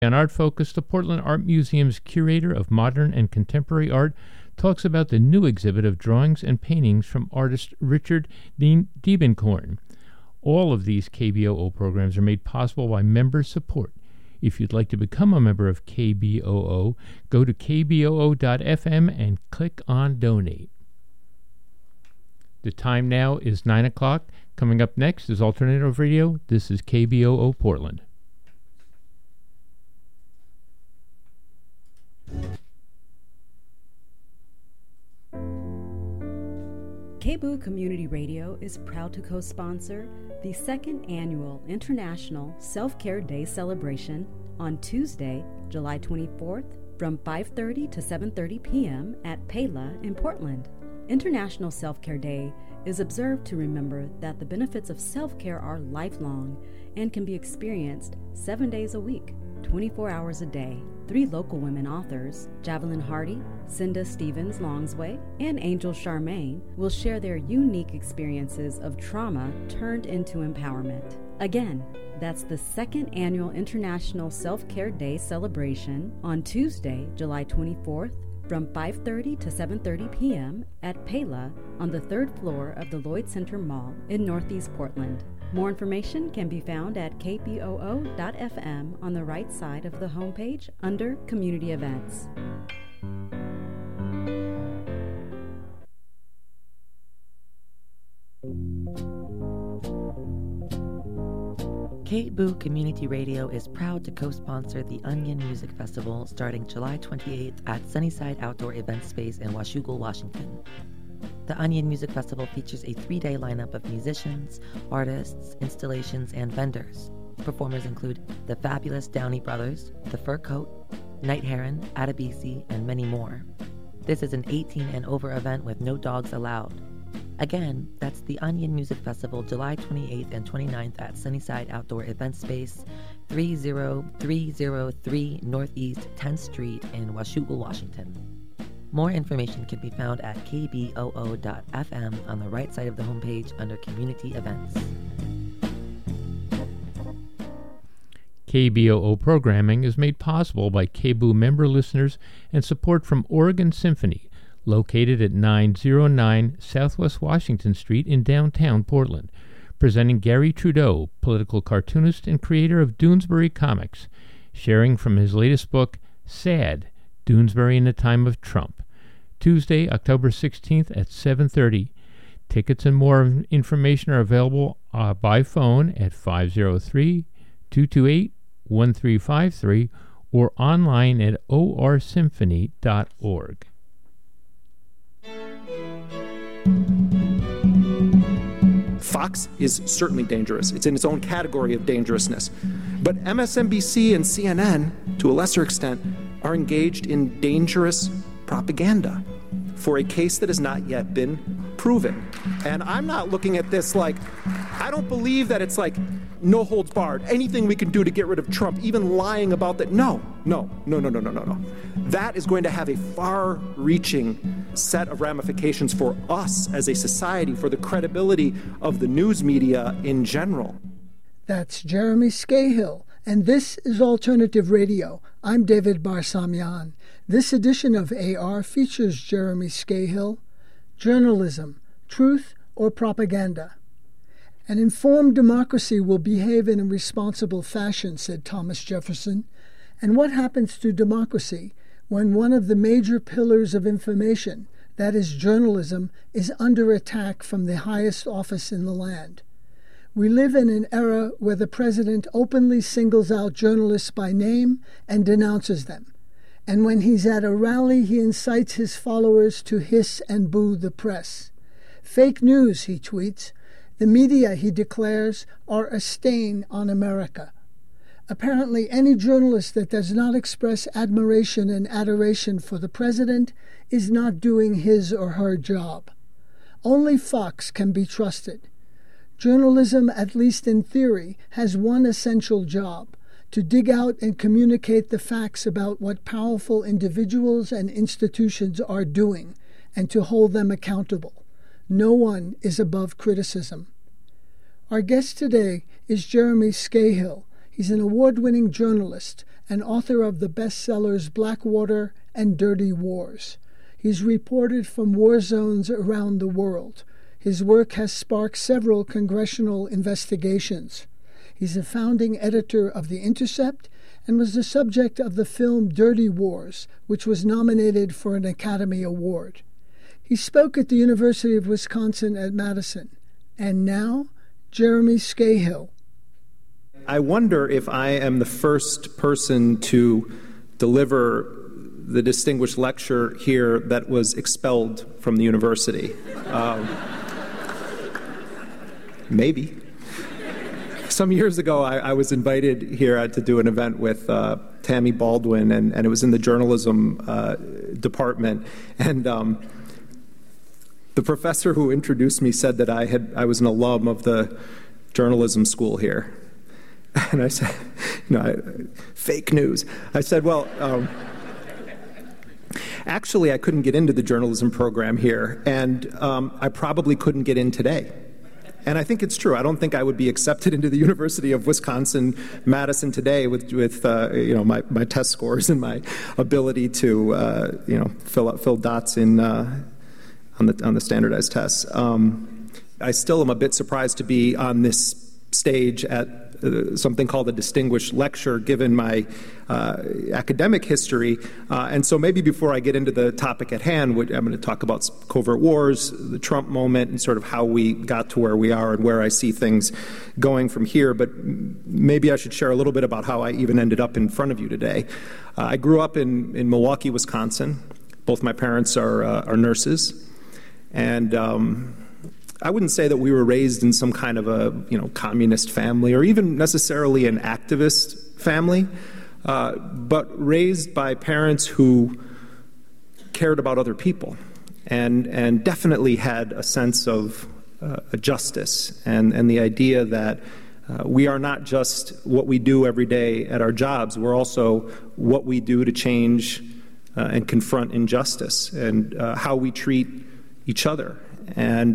On Art Focus, the Portland Art Museum's curator of modern and contemporary art talks about the new exhibit of drawings and paintings from artist Richard Diebenkorn. All of these KBOO programs are made possible by member support. If you'd like to become a member of KBOO, go to kboo.fm and click on Donate. The time now is 9 o'clock. Coming up next is Alternative Radio. This is KBOO Portland. KBOO Community Radio is proud to co-sponsor the second annual International Self-Care Day celebration on Tuesday, July 24th from 5:30 to 7:30 p.m. at Pela in Portland. International Self-Care Day is observed to remember that the benefits of self-care are lifelong and can be experienced 7 days a week, 24 hours a day. 3 local women authors, Javelin Hardy, Cinda Stevens Longsway, and Angel Charmaine, will share their unique experiences of trauma turned into empowerment. Again, that's the second annual International Self-Care Day celebration on Tuesday, July 24th from 5:30 to 7:30 p.m. at Pela on the 3rd floor of the Lloyd Center Mall in Northeast Portland. More information can be found at kboo.fm on the right side of the homepage under Community Events. KBOO Community Radio is proud to co-sponsor the Onion Music Festival starting July 28th at Sunnyside Outdoor Event Space in Washougal, Washington. The Onion Music Festival features a 3-day lineup of musicians, artists, installations, and vendors. Performers include the fabulous Downey Brothers, The Fur Coat, Night Heron, Adebisi, and many more. This is an 18 and over event with no dogs allowed. Again, that's the Onion Music Festival, July 28th and 29th at Sunnyside Outdoor Event Space, 30303 Northeast 10th Street in Washougal, Washington. More information can be found at kboo.fm on the right side of the homepage under Community Events. KBOO programming is made possible by KBOO member listeners and support from Oregon Symphony, located at 909 Southwest Washington Street in downtown Portland, presenting Gary Trudeau, political cartoonist and creator of Doonesbury Comics, sharing from his latest book, Sad, Doonesbury in the Time of Trump, Tuesday, October 16th at 7:30. Tickets and more information are available by phone at 503-228-1353 or online at orsymphony.org. Fox is certainly dangerous. It's in its own category of dangerousness. But MSNBC and CNN, to a lesser extent, are engaged in dangerous propaganda for a case that has not yet been proven. And I'm not looking at this like, I don't believe that it's like no holds barred, anything we can do to get rid of Trump, even lying about that. No. That is going to have a far-reaching set of ramifications for us as a society, for the credibility of the news media in general. That's Jeremy Scahill, and this is Alternative Radio. I'm David Barsamian. This edition of AR features Jeremy Scahill, Journalism, Truth or Propaganda. An informed democracy will behave in a responsible fashion, said Thomas Jefferson. And what happens to democracy when one of the major pillars of information, that is journalism, is under attack from the highest office in the land? We live in an era where the president openly singles out journalists by name and denounces them. And when he's at a rally, he incites his followers to hiss and boo the press. Fake news, he tweets. The media, he declares, are a stain on America. Apparently, any journalist that does not express admiration and adoration for the president is not doing his or her job. Only Fox can be trusted. Journalism, at least in theory, has one essential job: to dig out and communicate the facts about what powerful individuals and institutions are doing, and to hold them accountable. No one is above criticism. Our guest today is Jeremy Scahill. He's an award-winning journalist and author of the bestsellers Blackwater and Dirty Wars. He's reported from war zones around the world. His work has sparked several congressional investigations. He's a founding editor of The Intercept and was the subject of the film Dirty Wars, which was nominated for an Academy Award. He spoke at the University of Wisconsin at Madison. And now, Jeremy Scahill. I wonder if I am the first person to deliver the distinguished lecture here that was expelled from the university. Maybe. Some years ago, I was invited here to do an event with Tammy Baldwin, and it was in the journalism department. And the professor who introduced me said that I was an alum of the journalism school here. And I said, fake news. I said, well, actually, I couldn't get into the journalism program here, and I probably couldn't get in today. And I think it's true. I don't think I would be accepted into the University of Wisconsin-Madison today with my test scores and my ability to fill dots in on the standardized tests. I still am a bit surprised to be on this stage at something called a distinguished lecture, given my academic history. And so maybe before I get into the topic at hand, I'm going to talk about covert wars, the Trump moment, and sort of how we got to where we are and where I see things going from here. But maybe I should share a little bit about how I even ended up in front of you today. I grew up in Milwaukee, Wisconsin. Both my parents are nurses. And I wouldn't say that we were raised in some kind of a communist family or even necessarily an activist family, but raised by parents who cared about other people and definitely had a sense of justice and the idea that we are not just what we do every day at our jobs, we're also what we do to change and confront injustice and how we treat each other. And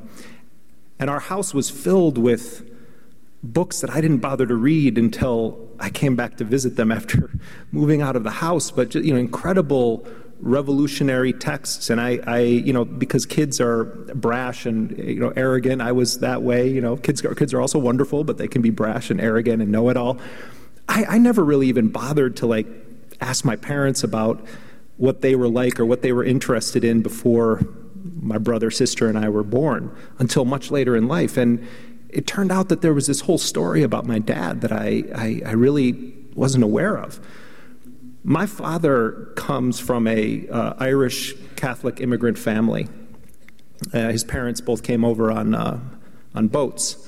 our house was filled with books that I didn't bother to read until I came back to visit them after moving out of the house. But just, incredible revolutionary texts. And I because kids are brash and arrogant, I was that way. Kids are also wonderful, but they can be brash and arrogant and know-it-all. I never really even bothered to ask my parents about what they were like or what they were interested in before my brother, sister, and I were born until much later in life. And it turned out that there was this whole story about my dad that I really wasn't aware of. My father comes from a Irish Catholic immigrant family. His parents both came over on boats.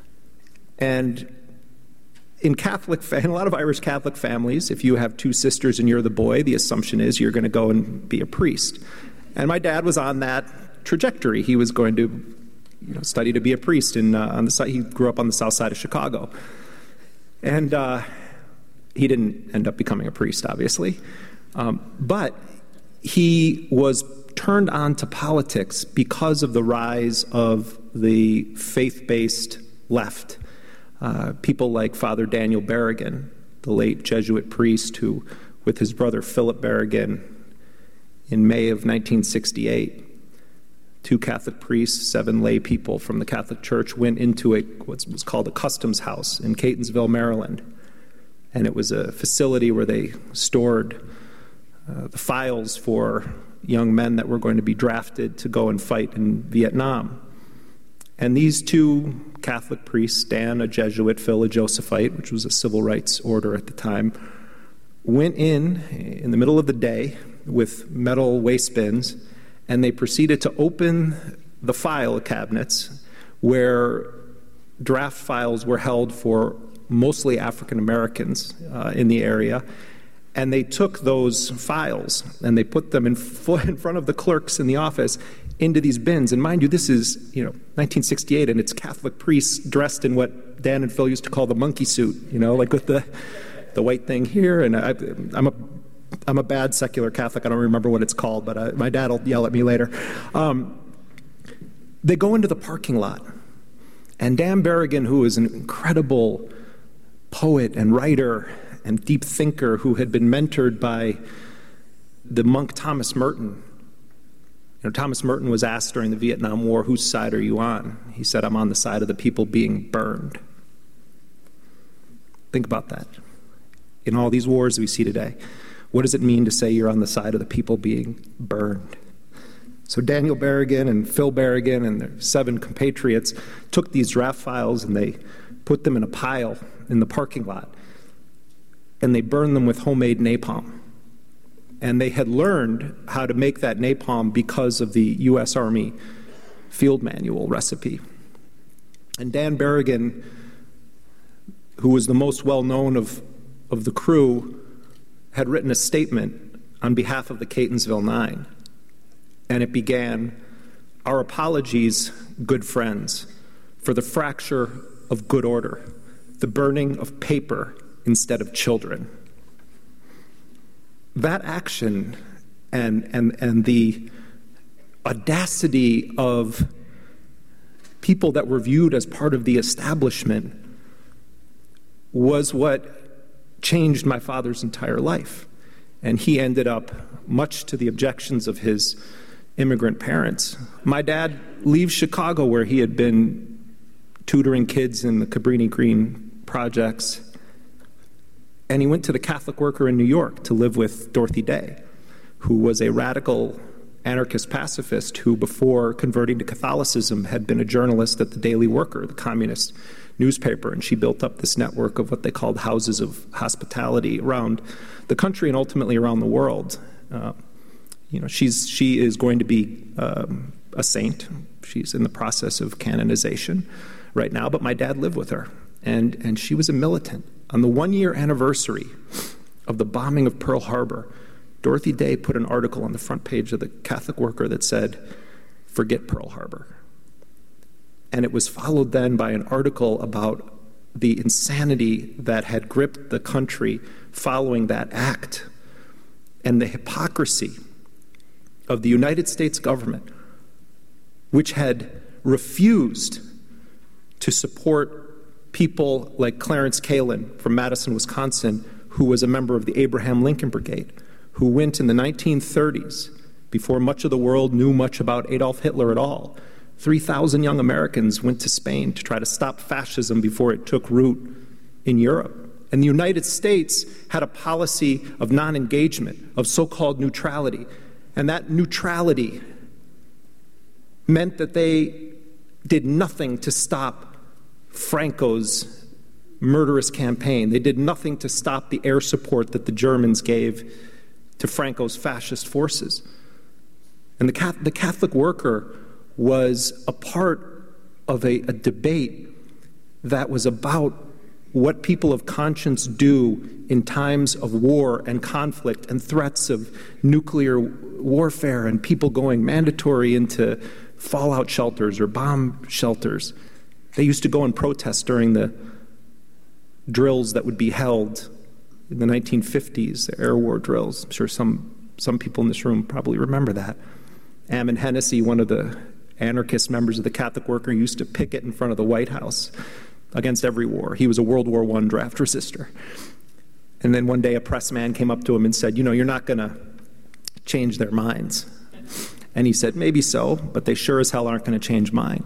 And in a lot of Irish Catholic families, if you have two sisters and you're the boy, the assumption is you're going to go and be a priest. And my dad was on that trajectory. He was going to, study to be a priest. On the side, he grew up on the south side of Chicago, and he didn't end up becoming a priest, obviously. But he was turned on to politics because of the rise of the faith-based left. People like Father Daniel Berrigan, the late Jesuit priest who, with his brother Philip Berrigan, in May of 1968, 2 Catholic priests, 7 lay people from the Catholic Church went into what was called a customs house in Catonsville, Maryland. And it was a facility where they stored the files for young men that were going to be drafted to go and fight in Vietnam. And these 2 Catholic priests, Dan, a Jesuit, Phil, a Josephite, which was a civil rights order at the time, went in the middle of the day with metal waste bins, and they proceeded to open the file cabinets where draft files were held for mostly African Americans in the area. And they took those files and they put them in front of the clerks in the office into these bins. And mind you, this is 1968, and it's Catholic priests dressed in what Dan and Phil used to call the monkey suit, with the white thing here. And I'm a bad secular Catholic. I don't remember what it's called, but my dad will yell at me later. They go into the parking lot, and Dan Berrigan, who is an incredible poet and writer and deep thinker who had been mentored by the monk Thomas Merton. Thomas Merton was asked during the Vietnam War, whose side are you on? He said, I'm on the side of the people being burned. Think about that. In all these wars we see today, what does it mean to say you're on the side of the people being burned? So Daniel Berrigan and Phil Berrigan and their 7 compatriots took these draft files and they put them in a pile in the parking lot, and they burned them with homemade napalm. And they had learned how to make that napalm because of the U.S. Army field manual recipe. And Dan Berrigan, who was the most well-known of the crew, had written a statement on behalf of the Catonsville Nine. And it began, "Our apologies, good friends, for the fracture of good order, the burning of paper instead of children." That action and the audacity of people that were viewed as part of the establishment was what changed my father's entire life. And he ended up, much to the objections of his immigrant parents. My dad leaves Chicago, where he had been tutoring kids in the Cabrini Green projects, and he went to the Catholic Worker in New York to live with Dorothy Day, who was a radical anarchist pacifist who, before converting to Catholicism, had been a journalist at the Daily Worker, the communist newspaper, and she built up this network of what they called houses of hospitality around the country and ultimately around the world. She is going to be a saint. She's in the process of canonization right now, but my dad lived with her, and she was a militant. On the 1-year anniversary of the bombing of Pearl Harbor, Dorothy Day put an article on the front page of the Catholic Worker that said, "Forget Pearl Harbor." And it was followed then by an article about the insanity that had gripped the country following that act and the hypocrisy of the United States government, which had refused to support people like Clarence Kalin from Madison, Wisconsin, who was a member of the Abraham Lincoln Brigade, who went in the 1930s, before much of the world knew much about Adolf Hitler at all. 3,000 young Americans went to Spain to try to stop fascism before it took root in Europe. And the United States had a policy of non-engagement, of so-called neutrality. And that neutrality meant that they did nothing to stop Franco's murderous campaign. They did nothing to stop the air support that the Germans gave to Franco's fascist forces. And the Catholic Worker was a part of a debate that was about what people of conscience do in times of war and conflict and threats of nuclear warfare and people going mandatory into fallout shelters or bomb shelters. They used to go and protest during the drills that would be held in the 1950s, the air war drills. I'm sure some people in this room probably remember that. Ammon Hennessy, one of the anarchist members of the Catholic Worker, used to picket in front of the White House against every war. He was a World War I draft resistor. And then one day a press man came up to him and said, "You're not going to change their minds." And he said, "Maybe so, but they sure as hell aren't going to change mine."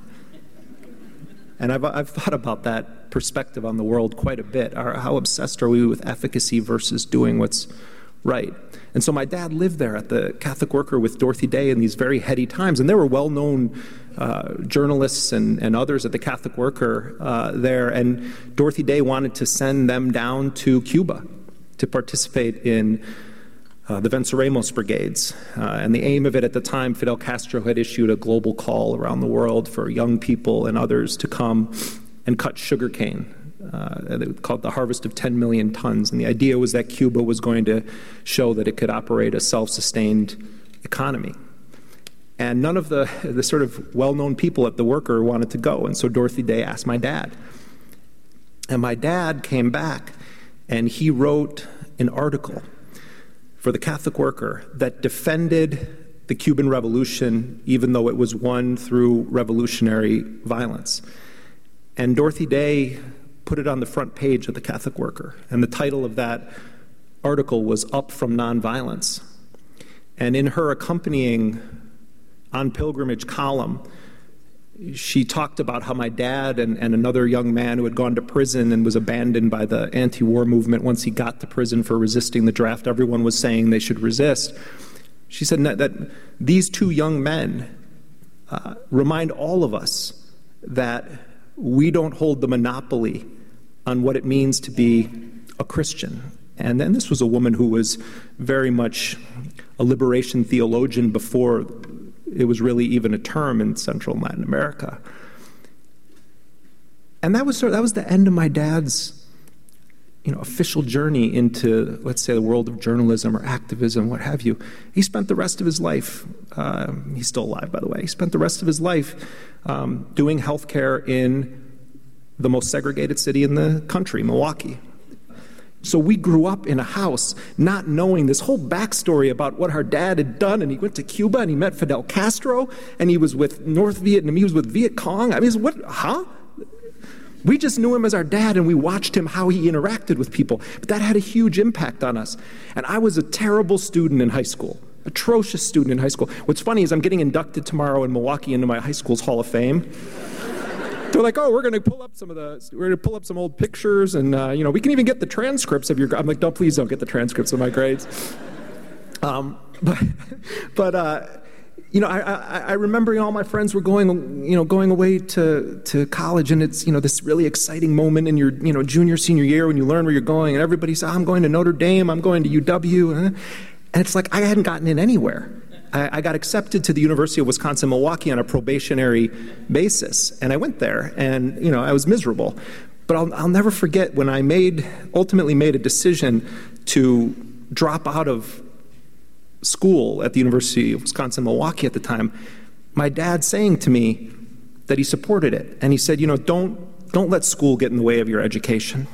And I've thought about that perspective on the world quite a bit. How obsessed are we with efficacy versus doing what's right? And so my dad lived there at the Catholic Worker with Dorothy Day in these very heady times. And there were well-known journalists and others at the Catholic Worker there. And Dorothy Day wanted to send them down to Cuba to participate in the Venceremos brigades. And the aim of it at the time, Fidel Castro had issued a global call around the world for young people and others to come and cut sugarcane. Called the Harvest of 10 million tons. And the idea was that Cuba was going to show that it could operate a self-sustained economy. And none of the sort of well-known people at the Worker wanted to go. And so Dorothy Day asked my dad. And my dad came back and he wrote an article for the Catholic Worker that defended the Cuban Revolution, even though it was won through revolutionary violence. And Dorothy Day put it on the front page of the Catholic Worker. And the title of that article was Up from Nonviolence. And in her accompanying On Pilgrimage column, she talked about how my dad and another young man who had gone to prison and was abandoned by the anti-war movement once he got to prison for resisting the draft, everyone was saying they should resist. She said that these two young men remind all of us that we don't hold the monopoly on what it means to be a Christian. And then this was a woman who was very much a liberation theologian before it was really even a term in Central and Latin America. And that was the end of my dad's official journey into, let's say, the world of journalism or activism, what have you. He spent the rest of his life, he's still alive, by the way, he spent the rest of his life doing healthcare in the most segregated city in the country, Milwaukee. So we grew up in a house not knowing this whole backstory about what our dad had done, and he went to Cuba and he met Fidel Castro, and he was with North Vietnam, he was with Viet Cong. I mean, We just knew him as our dad, and we watched him, how he interacted with people. But that had a huge impact on us. And I was a terrible student in high school, atrocious student in high school. What's funny is I'm getting inducted tomorrow in Milwaukee into my high school's Hall of Fame. They're like, oh, we're going to pull up some old pictures, and we can even get the transcripts of your. I'm like, no, please don't get the transcripts of my grades. I remember all my friends were going away to college, and it's this really exciting moment in your junior, senior year when you learn where you're going, and everybody says, I'm going to Notre Dame, I'm going to UW, and it's like I hadn't gotten in anywhere. I got accepted to the University of Wisconsin-Milwaukee on a probationary basis, and I went there, and I was miserable. But I'll never forget when I ultimately made a decision to drop out of school at the University of Wisconsin-Milwaukee at the time, my dad saying to me that he supported it, and he said, don't let school get in the way of your education.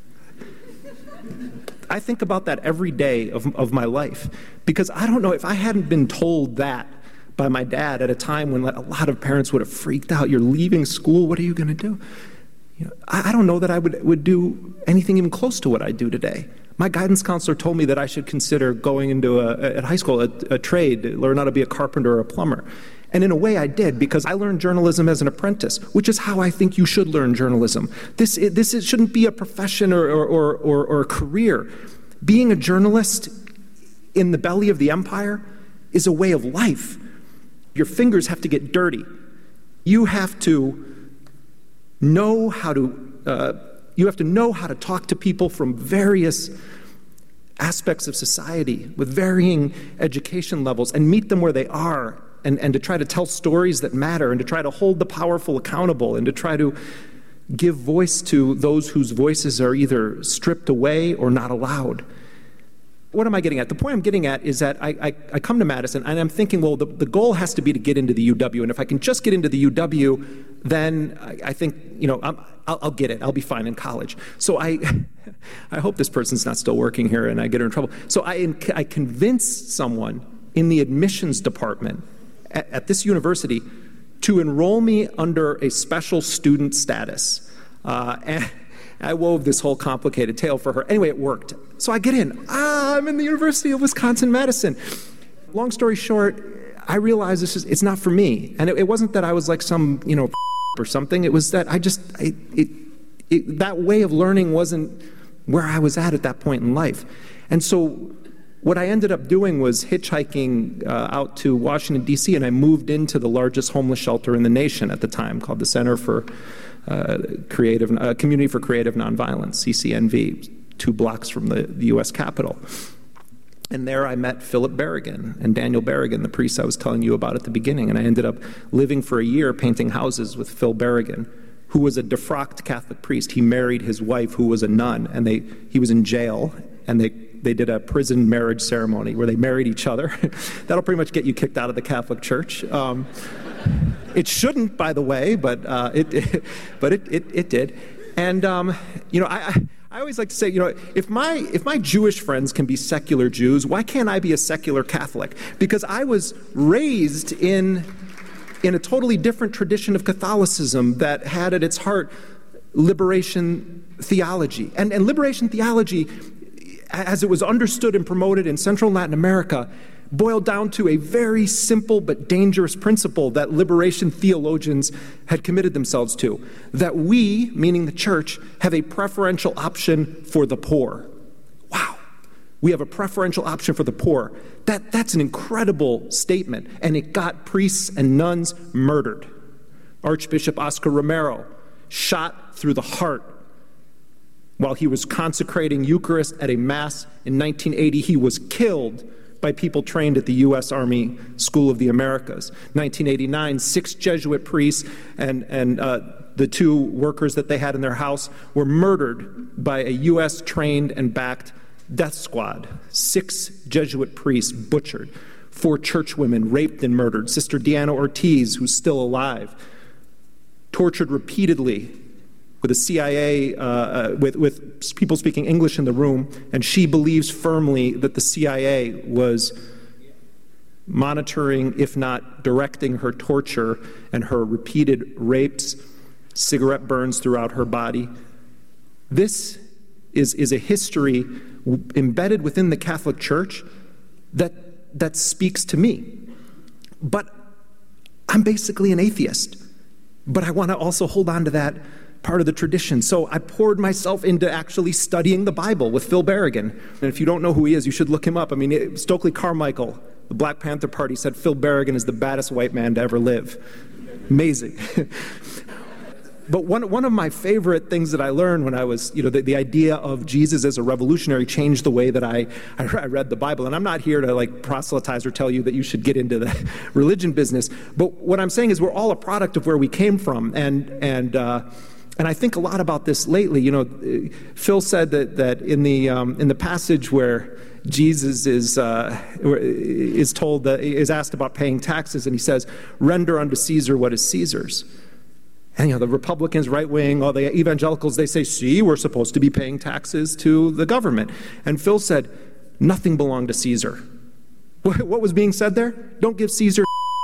I think about that every day of my life, because I don't know, if I hadn't been told that by my dad at a time when a lot of parents would have freaked out, you're leaving school, what are you going to do? I don't know that I would do anything even close to what I do today. My guidance counselor told me that I should consider going into at high school a trade, learn how to be a carpenter or a plumber. And in a way I did, because I learned journalism as an apprentice, which is how I think you should learn journalism. This shouldn't be a profession or a career. Being a journalist in the belly of the empire is a way of life. Your fingers have to get dirty. You have to know how to talk to people from various aspects of society with varying education levels and meet them where they are, and to try to tell stories that matter, and to try to hold the powerful accountable, and to try to give voice to those whose voices are either stripped away or not allowed. What am I getting at? The point I'm getting at is that I come to Madison and I'm thinking, well, the goal has to be to get into the UW, and if I can just get into the UW, then I think, I'll get it. I'll be fine in college. So I hope this person's not still working here and I get her in trouble. So I convinced someone in the admissions department at this university to enroll me under a special student status. And I wove this whole complicated tale for her. Anyway, it worked. So I get in. I'm in the University of Wisconsin-Madison. Long story short, I realized it's not for me. And it wasn't that I was like some, or something. It was that that way of learning wasn't where I was at that point in life. And so what I ended up doing was hitchhiking out to Washington, D.C., and I moved into the largest homeless shelter in the nation at the time, called the Center for Community for Creative Nonviolence, CCNV, 2 blocks from the U.S. Capitol. And there I met Philip Berrigan and Daniel Berrigan, the priest I was telling you about at the beginning. And I ended up living for a year painting houses with Phil Berrigan, who was a defrocked Catholic priest. He married his wife, who was a nun, and he was in jail, and they did a prison marriage ceremony where they married each other. That'll pretty much get you kicked out of the Catholic Church. It shouldn't, by the way, but it did. And I always like to say, if my Jewish friends can be secular Jews, why can't I be a secular Catholic? Because I was raised in a totally different tradition of Catholicism that had at its heart liberation theology. And liberation theology, as it was understood and promoted in Central and Latin America, boiled down to a very simple but dangerous principle that liberation theologians had committed themselves to, that we, meaning the church, have a preferential option for the poor. Wow. We have a preferential option for the poor. That's an incredible statement, and it got priests and nuns murdered. Archbishop Oscar Romero shot through the heart while he was consecrating Eucharist at a Mass in 1980. He was killed by people trained at the U.S. Army School of the Americas. 1989, 6 Jesuit priests and the 2 workers that they had in their house were murdered by a U.S. trained and backed death squad. 6 Jesuit priests butchered. 4 churchwomen raped and murdered. Sister Diana Ortiz, who's still alive, tortured repeatedly with the CIA, with people speaking English in the room, and she believes firmly that the CIA was monitoring, if not directing, her torture and her repeated rapes, cigarette burns throughout her body. This is a history embedded within the Catholic Church that speaks to me. But I'm basically an atheist. But I want to also hold on to that part of the tradition. So I poured myself into actually studying the Bible with Phil Berrigan. And if you don't know who he is, you should look him up. I mean, Stokely Carmichael, the Black Panther Party, said Phil Berrigan is the baddest white man to ever live. Amazing. But one of my favorite things that I learned when I was, the idea of Jesus as a revolutionary changed the way that I read the Bible. And I'm not here to proselytize or tell you that you should get into the religion business. But what I'm saying is we're all a product of where we came from. And I think a lot about this lately. Phil said that in the passage where Jesus is told that is asked about paying taxes, and he says, "Render unto Caesar what is Caesar's." And the Republicans, right wing, all the evangelicals, they say, "See, we're supposed to be paying taxes to the government." And Phil said, "Nothing belonged to Caesar." What was being said there? Don't give Caesar.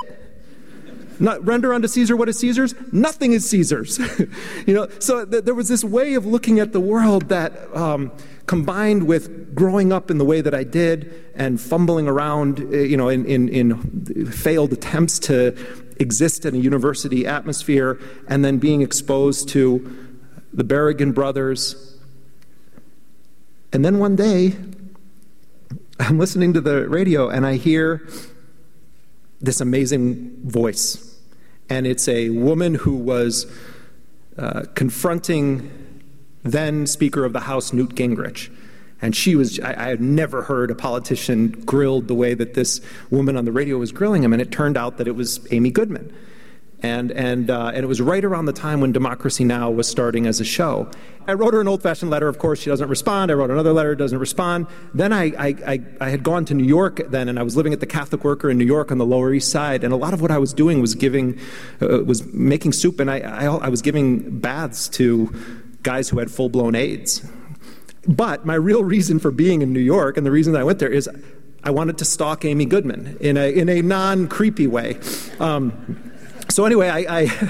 Not render unto Caesar what is Caesar's. Nothing is Caesar's. So there was this way of looking at the world that combined with growing up in the way that I did and fumbling around, in failed attempts to exist in a university atmosphere, and then being exposed to the Berrigan brothers. And then one day, I'm listening to the radio and I hear this amazing voice. And it's a woman who was confronting then Speaker of the House, Newt Gingrich. And I had never heard a politician grilled the way that this woman on the radio was grilling him. And it turned out that it was Amy Goodman. And it was right around the time when Democracy Now! Was starting as a show. I wrote her an old-fashioned letter. Of course, she doesn't respond. I wrote another letter, doesn't respond. Then I had gone to New York then, and I was living at the Catholic Worker in New York on the Lower East Side. And a lot of what I was doing was making soup, and I was giving baths to guys who had full-blown AIDS. But my real reason for being in New York, and the reason that I went there, is I wanted to stalk Amy Goodman in a non-creepy way. So anyway,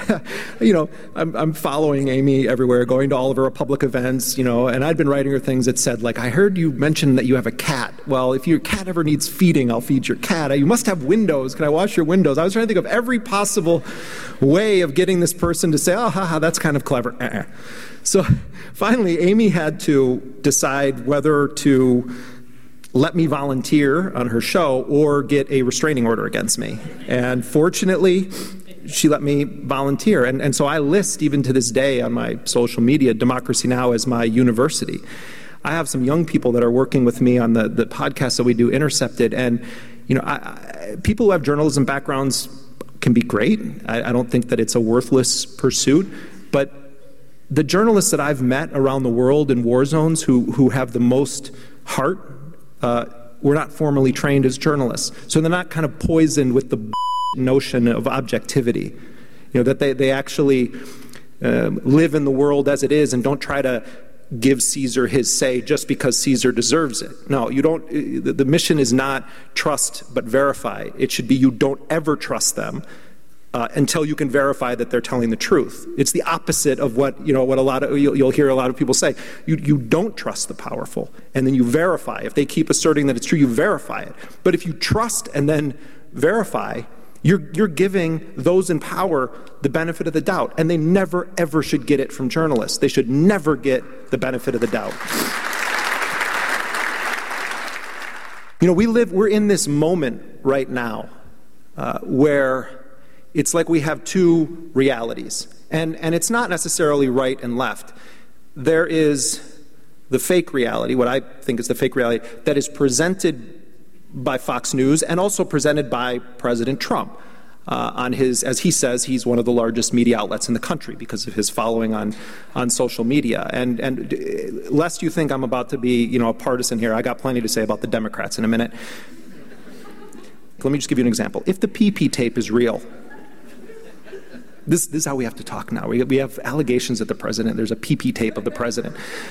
I'm following Amy everywhere, going to all of her public events, and I'd been writing her things that said, I heard you mention that you have a cat. Well, if your cat ever needs feeding, I'll feed your cat. You must have windows. Can I wash your windows? I was trying to think of every possible way of getting this person to say, "Oh, haha, that's kind of clever." So finally, Amy had to decide whether to let me volunteer on her show or get a restraining order against me. And fortunately, she let me volunteer. And so I list, even to this day on my social media, Democracy Now! As my university. I have some young people that are working with me on the podcast that we do, Intercepted. And, people who have journalism backgrounds can be great. I don't think that it's a worthless pursuit. But the journalists that I've met around the world in war zones who have the most heart were not formally trained as journalists. So they're not kind of poisoned with the notion of objectivity, that they actually live in the world as it is and don't try to give Caesar his say just because Caesar deserves it. No, you don't. The mission is not trust but verify. It should be you don't ever trust them until you can verify that they're telling the truth. It's the opposite of what you'll hear a lot of people say. You don't trust the powerful, and then you verify. If they keep asserting that it's true, you verify it. But if you trust and then verify, you're giving those in power the benefit of the doubt, and they never ever should get it from journalists. They should never get the benefit of the doubt. We're in this moment right now where it's like we have two realities, and it's not necessarily right and left. There is the fake reality, what I think is the fake reality, that is presented by Fox News and also presented by President Trump as he says, he's one of the largest media outlets in the country because of his following on social media. And lest you think I'm about to be, a partisan here, I got plenty to say about the Democrats in a minute. Let me just give you an example. If the PP tape is real, this is how we have to talk now. We have allegations that the president, there's a PP tape of the president.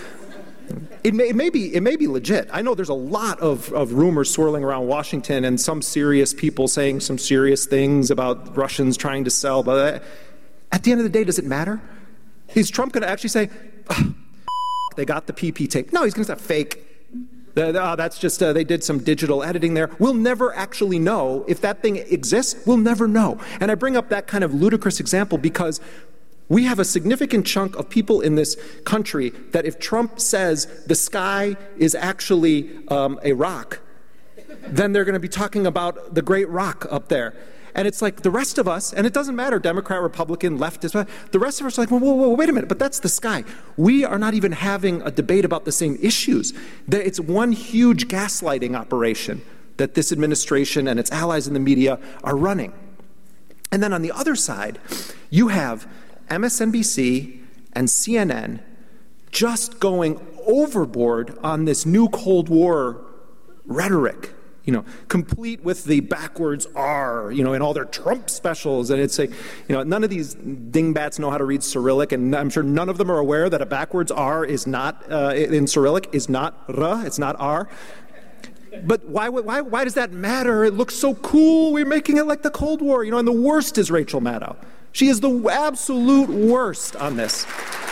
It may be legit. I know there's a lot of rumors swirling around Washington and some serious people saying some serious things about Russians trying to sell. But at the end of the day, does it matter? Is Trump going to actually say, they got the PP tape? No, he's going to say fake. That's just, they did some digital editing there. We'll never actually know if that thing exists. We'll never know. And I bring up that kind of ludicrous example because we have a significant chunk of people in this country that if Trump says the sky is actually a rock, then they're going to be talking about the great rock up there. And it's like the rest of us, and it doesn't matter, Democrat, Republican, leftist, the rest of us are like, whoa, wait a minute, but that's the sky. We are not even having a debate about the same issues. It's one huge gaslighting operation that this administration and its allies in the media are running. And then on the other side, you have MSNBC and CNN just going overboard on this new Cold War rhetoric, complete with the backwards R, in all their Trump specials. And it's like, none of these dingbats know how to read Cyrillic, and I'm sure none of them are aware that a backwards R is not, in Cyrillic, is not R, it's not R. But why does that matter? It looks so cool. We're making it like the Cold War, and the worst is Rachel Maddow. She is the absolute worst on this.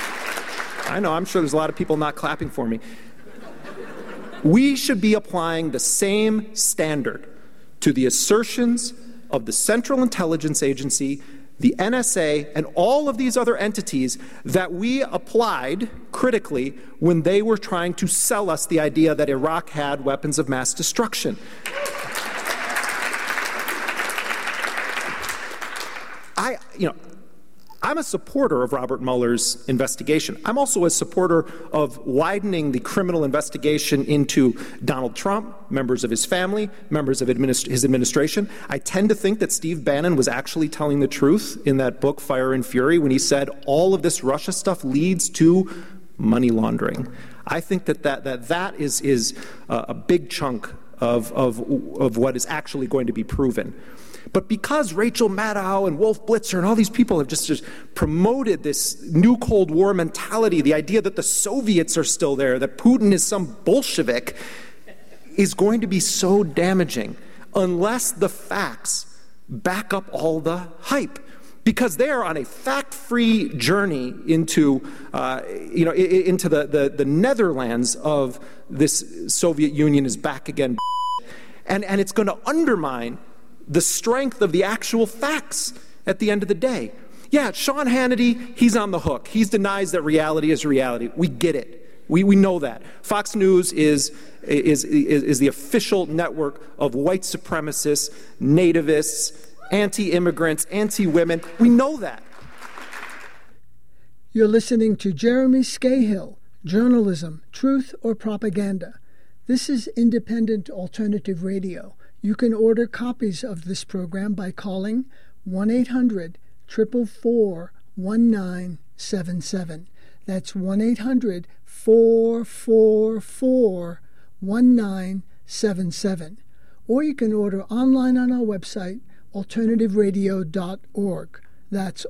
I know, I'm sure there's a lot of people not clapping for me. We should be applying the same standard to the assertions of the Central Intelligence Agency, the NSA, and all of these other entities that we applied critically when they were trying to sell us the idea that Iraq had weapons of mass destruction. I'm a supporter of Robert Mueller's investigation. I'm also a supporter of widening the criminal investigation into Donald Trump, members of his family, members of his administration. I tend to think that Steve Bannon was actually telling the truth in that book, Fire and Fury, when he said all of this Russia stuff leads to money laundering. I think that is a big chunk of what is actually going to be proven. But because Rachel Maddow and Wolf Blitzer and all these people have just promoted this new Cold War mentality, the idea that the Soviets are still there, that Putin is some Bolshevik, is going to be so damaging unless the facts back up all the hype. Because they are on a fact-free journey into the Netherlands of this Soviet Union is back again, and it's going to undermine the strength of the actual facts at the end of the day. Yeah, Sean Hannity, he's on the hook. He denies that reality is reality. We get it. We know that. Fox News is the official network of white supremacists, nativists, anti-immigrants, anti-women. We know that. You're listening to Jeremy Scahill, Journalism, Truth or Propaganda. This is Independent Alternative Radio. You can order copies of this program by calling 1-800-444-1977. That's 1-800-444-1977. Or you can order online on our website, alternativeradio.org. That's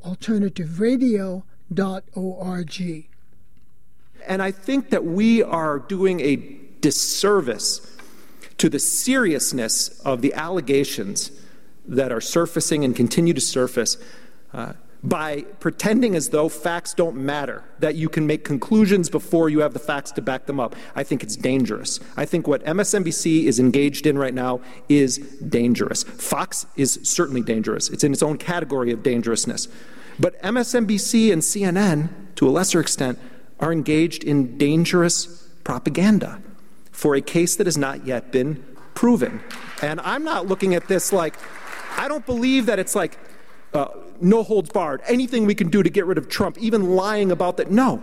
alternativeradio.org. And I think that we are doing a disservice to the seriousness of the allegations that are surfacing and continue to surface by pretending as though facts don't matter, that you can make conclusions before you have the facts to back them up. I think it's dangerous. I think what MSNBC is engaged in right now is dangerous. Fox is certainly dangerous. It's in its own category of dangerousness. But MSNBC and CNN, to a lesser extent, are engaged in dangerous propaganda for a case that has not yet been proven. And I'm not looking at this like, I don't believe that it's like, no holds barred, anything we can do to get rid of Trump, even lying about that. No.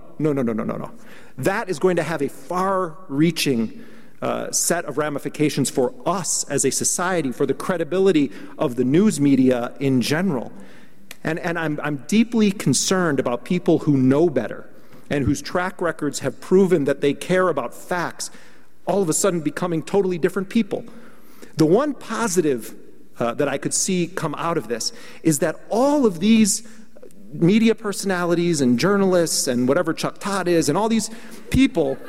That is going to have a far-reaching set of ramifications for us as a society, for the credibility of the news media in general. And I'm deeply concerned about people who know better and whose track records have proven that they care about facts, all of a sudden becoming totally different people. The one positive that I could see come out of this is that all of these media personalities and journalists and whatever Chuck Todd is and all these people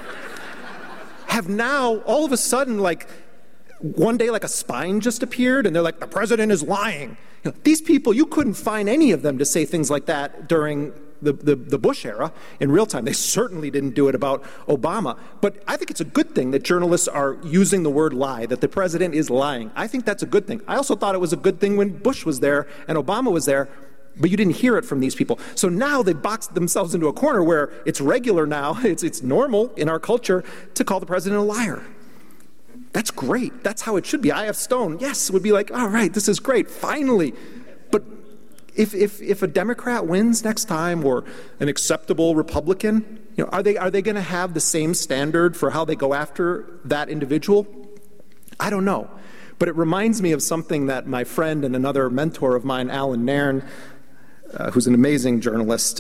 have now all of a sudden, like one day, like a spine just appeared and they're like, the president is lying. You know, these people, you couldn't find any of them to say things like that during the Bush era in real time. They certainly didn't do it about Obama. But I think it's a good thing that journalists are using the word lie, that the president is lying. I think that's a good thing. I also thought it was a good thing when Bush was there and Obama was there, but you didn't hear it from these people. So now they boxed themselves into a corner where it's regular now, it's normal in our culture to call the president a liar. That's great. That's how it should be. I.F. Stone, yes, would be like, all right, this is great, finally. But if a Democrat wins next time, or an acceptable Republican, you know, are they going to have the same standard for how they go after that individual? I don't know. But it reminds me of something that my friend and another mentor of mine, Alan Nairn, who's an amazing journalist,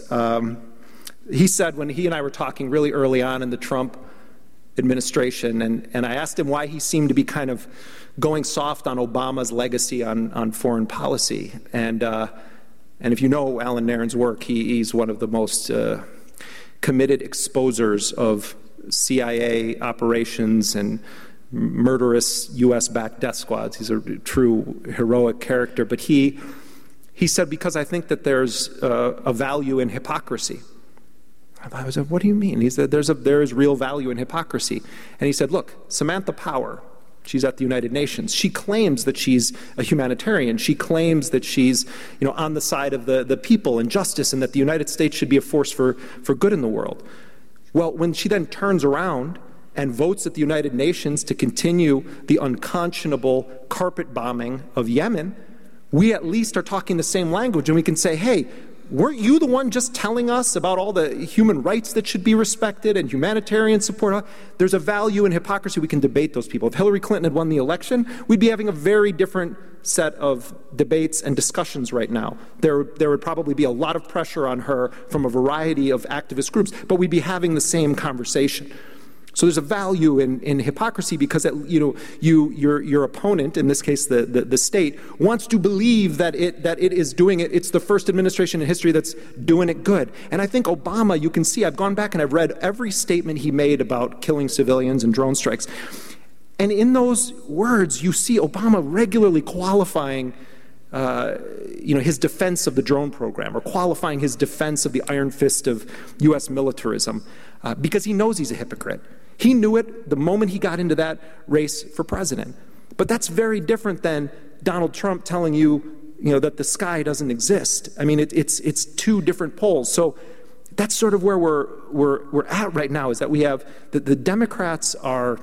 he said when he and I were talking really early on in the Trump administration, and I asked him why he seemed to be kind of going soft on Obama's legacy on foreign policy. And if you know Alan Nairn's work, he's one of the most committed exposers of CIA operations and murderous U.S.-backed death squads. He's a true heroic character. But he said, because I think that there's a value in hypocrisy. I said, what do you mean? He said, there is real value in hypocrisy. And he said, look, Samantha Power, she's at the United Nations. She claims that she's a humanitarian. She claims that she's, on the side of the people and justice, and that the United States should be a force for good in the world. Well, when she then turns around and votes at the United Nations to continue the unconscionable carpet bombing of Yemen, we at least are talking the same language, and we can say, hey, weren't you the one just telling us about all the human rights that should be respected and humanitarian support? There's a value in hypocrisy. We can debate those people. If Hillary Clinton had won the election, we'd be having a very different set of debates and discussions right now. There would probably be a lot of pressure on her from a variety of activist groups, but we'd be having the same conversation. So there's a value in hypocrisy because your opponent, in this case the state, wants to believe that it is doing it. It's the first administration in history that's doing it good. And I think Obama, you can see, I've gone back and I've read every statement he made about killing civilians and drone strikes. And in those words, you see Obama regularly qualifying his defense of the drone program, or qualifying his defense of the iron fist of U.S. militarism, because he knows he's a hypocrite. He knew it the moment he got into that race for president. But that's very different than Donald Trump telling you, that the sky doesn't exist. I mean, it's two different poles. So that's sort of where we're at right now, is that we have the Democrats have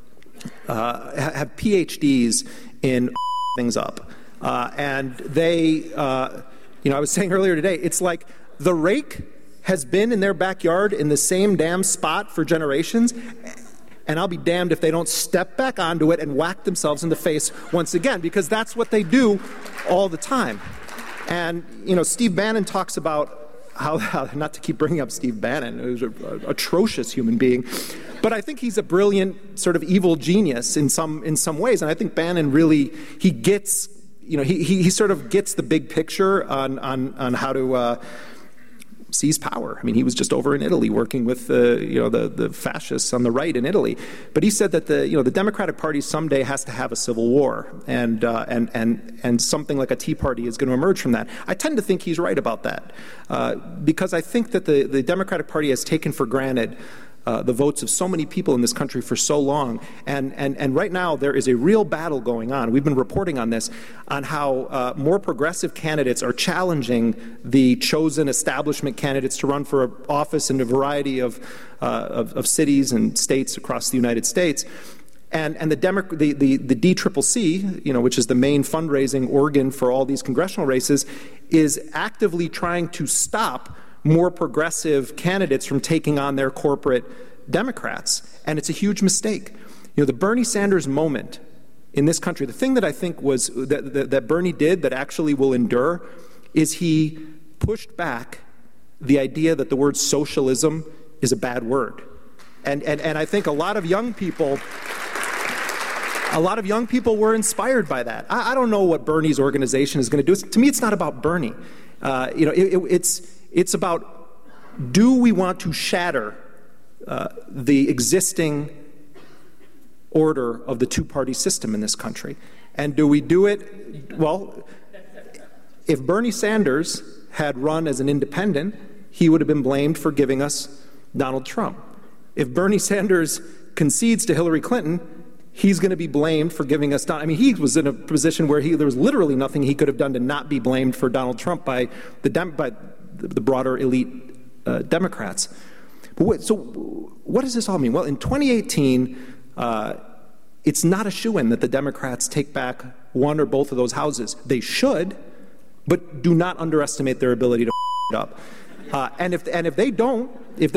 PhDs in things up. And they, I was saying earlier today, it's like the rake has been in their backyard in the same damn spot for generations, and I'll be damned if they don't step back onto it and whack themselves in the face once again, because that's what they do all the time. And, Steve Bannon talks about how not to keep bringing up Steve Bannon, who's an atrocious human being, but I think he's a brilliant sort of evil genius in some ways, and I think Bannon really, he gets, he sort of gets the big picture on how to seize power. I mean, he was just over in Italy working with the fascists on the right in Italy. But he said that the Democratic Party someday has to have a civil war, and something like a Tea Party is going to emerge from that. I tend to think he's right about that, because I think that the Democratic Party has taken for granted the votes of so many people in this country for so long. And right now there is a real battle going on. We've been reporting on this, on how more progressive candidates are challenging the chosen establishment candidates to run for office in a variety of cities and states across the United States. And the DCCC, which is the main fundraising organ for all these congressional races, is actively trying to stop more progressive candidates from taking on their corporate Democrats. And it's a huge mistake. The Bernie Sanders moment in this country, the thing that I think was that Bernie did that actually will endure, is he pushed back the idea that the word socialism is a bad word. And I think a lot of young people were inspired by that. I don't know what Bernie's organization is going to do. To me, it's not about Bernie. It's about, do we want to shatter the existing order of the two-party system in this country? And do we do it? Well, if Bernie Sanders had run as an independent, he would have been blamed for giving us Donald Trump. If Bernie Sanders concedes to Hillary Clinton, he's going to be blamed for giving us Donald. I mean, he was in a position where there was literally nothing he could have done to not be blamed for Donald Trump by the broader elite Democrats. So what does this all mean? Well, in 2018, it's not a shoo-in that the Democrats take back one or both of those houses. They should, but do not underestimate their ability to it up. And if they don't in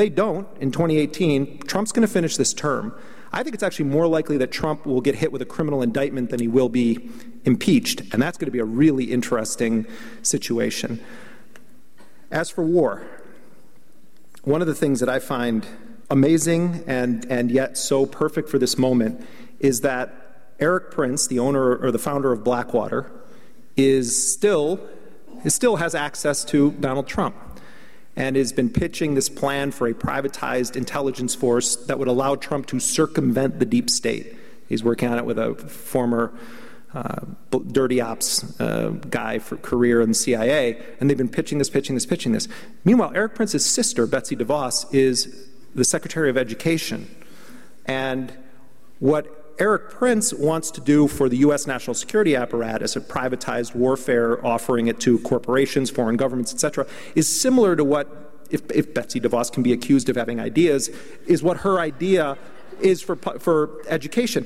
2018, Trump's going to finish this term. I think it's actually more likely that Trump will get hit with a criminal indictment than he will be impeached, and that's going to be a really interesting situation. As for war, one of the things that I find amazing and yet so perfect for this moment is that Erik Prince, the owner or the founder of Blackwater, still has access to Donald Trump, and has been pitching this plan for a privatized intelligence force that would allow Trump to circumvent the deep state. He's working on it with a former dirty ops guy for career in the CIA, and they've been pitching this. Meanwhile, Erik Prince's sister, Betsy DeVos, is the Secretary of Education. And what Erik Prince wants to do for the U.S. national security apparatus, a privatized warfare, offering it to corporations, foreign governments, etc., is similar to what, if Betsy DeVos can be accused of having ideas, is what her idea is for education.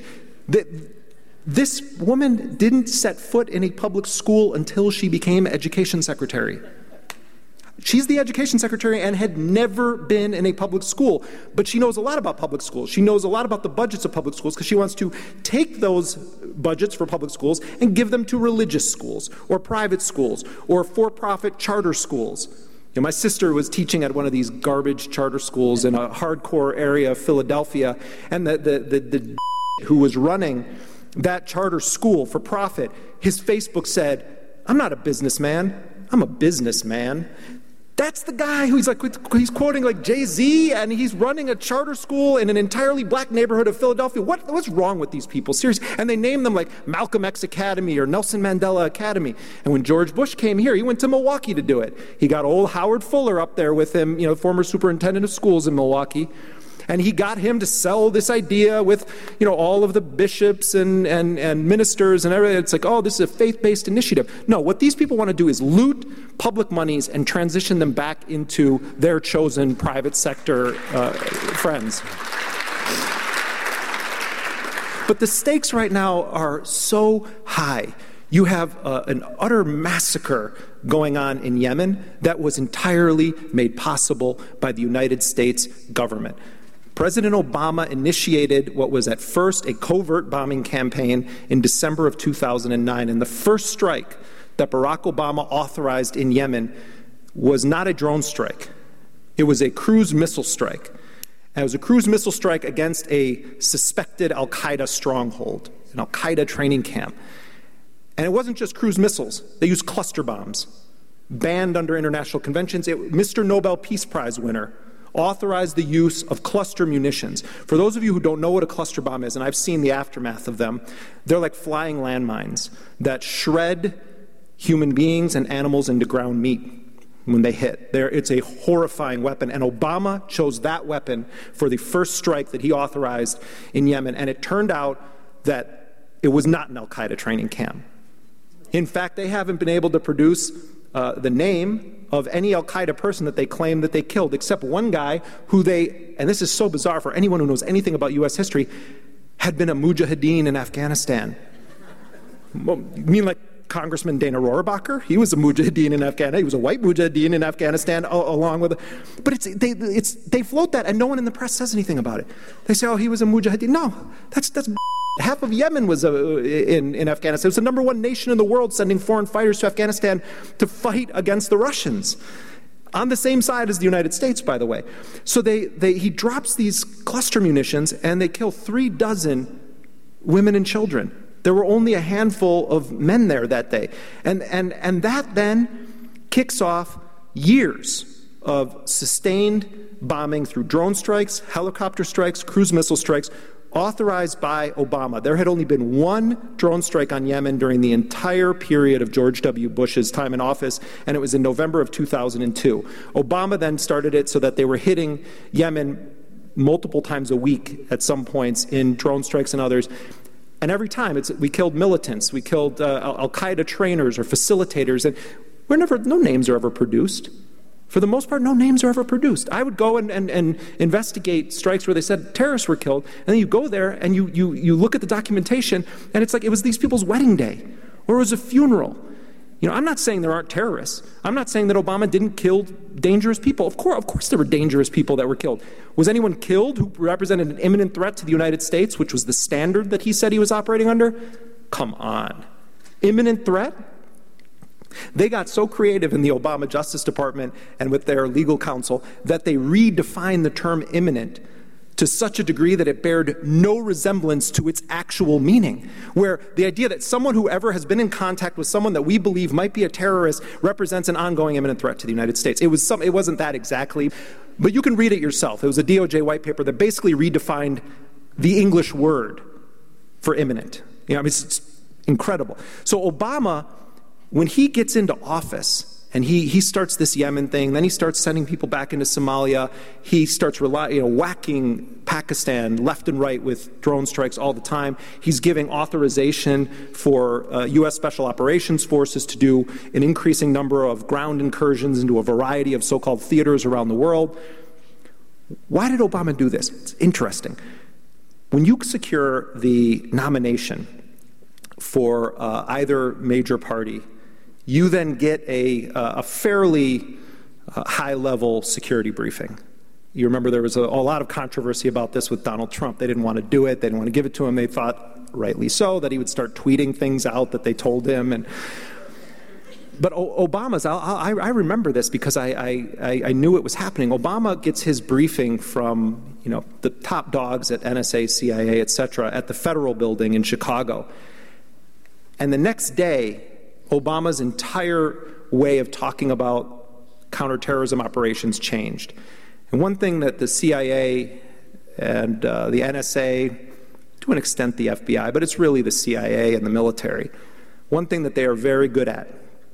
This woman didn't set foot in a public school until she became education secretary. She's the education secretary and had never been in a public school, but she knows a lot about public schools. She knows a lot about the budgets of public schools because she wants to take those budgets for public schools and give them to religious schools or private schools or for-profit charter schools. My sister was teaching at one of these garbage charter schools in a hardcore area of Philadelphia, and the who was running that charter school for profit, his Facebook said, "I'm not a businessman, I'm a businessman." That's the guy who's he's quoting like Jay-Z, and he's running a charter school in an entirely black neighborhood of Philadelphia. What's wrong with these people? Seriously. And they name them like Malcolm X Academy or Nelson Mandela Academy. And when George Bush came here, he went to Milwaukee to do it. He got old Howard Fuller up there with him, former superintendent of schools in Milwaukee. And he got him to sell this idea with, all of the bishops and ministers and everything. It's like, oh, this is a faith-based initiative. No, what these people want to do is loot public monies and transition them back into their chosen private sector friends. But the stakes right now are so high. You have an utter massacre going on in Yemen that was entirely made possible by the United States government. President Obama initiated what was at first a covert bombing campaign in December of 2009, and the first strike that Barack Obama authorized in Yemen was not a drone strike. It was a cruise missile strike. And it was a cruise missile strike against a suspected al-Qaeda stronghold, an al-Qaeda training camp. And it wasn't just cruise missiles. They used cluster bombs. banned under international conventions. Mr. Nobel Peace Prize winner authorized the use of cluster munitions. For those of you who don't know what a cluster bomb is, and I've seen the aftermath of them, they're like flying landmines that shred human beings and animals into ground meat when they hit. It's a horrifying weapon, and Obama chose that weapon for the first strike that he authorized in Yemen, and it turned out that it was not an Al-Qaeda training camp. In fact, they haven't been able to produce the name of any Al-Qaeda person that they claim that they killed, except one guy who and this is so bizarre for anyone who knows anything about U.S. history, had been a mujahideen in Afghanistan. You mean like Congressman Dana Rohrabacher? He was a mujahideen in Afghanistan. He was a white mujahideen in Afghanistan along with... But they float that, and no one in the press says anything about it. They say, oh, he was a mujahideen. No, that's half of Yemen was in Afghanistan. It was the number one nation in the world sending foreign fighters to Afghanistan to fight against the Russians. On the same side as the United States, by the way. So he drops these cluster munitions, and they kill 36 women and children. There were only a handful of men there that day. And that then kicks off years of sustained bombing through drone strikes, helicopter strikes, cruise missile strikes, authorized by Obama. There had only been one drone strike on Yemen during the entire period of George W. Bush's time in office, and it was in November of 2002. Obama then started it so that they were hitting Yemen multiple times a week at some points in drone strikes and others. And every time we killed militants, we killed Al-Qaeda trainers or facilitators, and no names are ever produced. For the most part, no names are ever produced. I would go and investigate strikes where they said terrorists were killed, and then you go there and you look at the documentation, and it's like it was these people's wedding day, or it was a funeral. You know, I'm not saying there aren't terrorists. I'm not saying that Obama didn't kill dangerous people. Of course there were dangerous people that were killed. Was anyone killed who represented an imminent threat to the United States, which was the standard that he said he was operating under? Come on. Imminent threat? They got so creative in the Obama Justice Department and with their legal counsel that they redefined the term imminent to such a degree that it bared no resemblance to its actual meaning, where the idea that someone who ever has been in contact with someone that we believe might be a terrorist represents an ongoing imminent threat to the United States. It wasn't that exactly, but you can read it yourself. It was a DOJ white paper that basically redefined the English word for imminent. You know, I mean, it's incredible. So Obama, when he gets into office and he starts this Yemen thing, then he starts sending people back into Somalia, he starts whacking Pakistan left and right with drone strikes all the time. He's giving authorization for U.S. Special Operations Forces to do an increasing number of ground incursions into a variety of so-called theaters around the world. Why did Obama do this? It's interesting. When you secure the nomination for either major party, you then get a fairly high-level security briefing. You remember there was a lot of controversy about this with Donald Trump. They didn't want to do it. They didn't want to give it to him. They thought, rightly so, that he would start tweeting things out that they told him. But Obama's, I remember this because I knew it was happening. Obama gets his briefing from the top dogs at NSA, CIA, et cetera, at the Federal Building in Chicago. And the next day, Obama's entire way of talking about counterterrorism operations changed. And one thing that the CIA and the NSA, to an extent the FBI, but it's really the CIA and the military, one thing that they are very good at